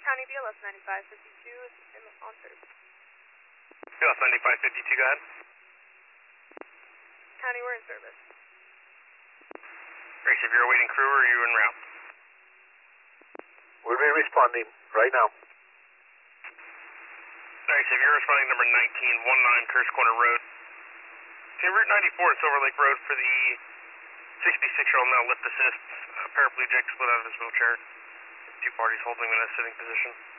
County BLS 9552 is on service. BLS 9552, go ahead. County, we're in service. Grace, if you're awaiting crew or are you en route? We'll be responding right now. Grace, if you're responding number 1919 Curse Corner Road. To Route 94 at Silver Lake Road for the 66-year-old male lift assist. Paraplegic split out of his wheelchair. Two parties holding him in a sitting position.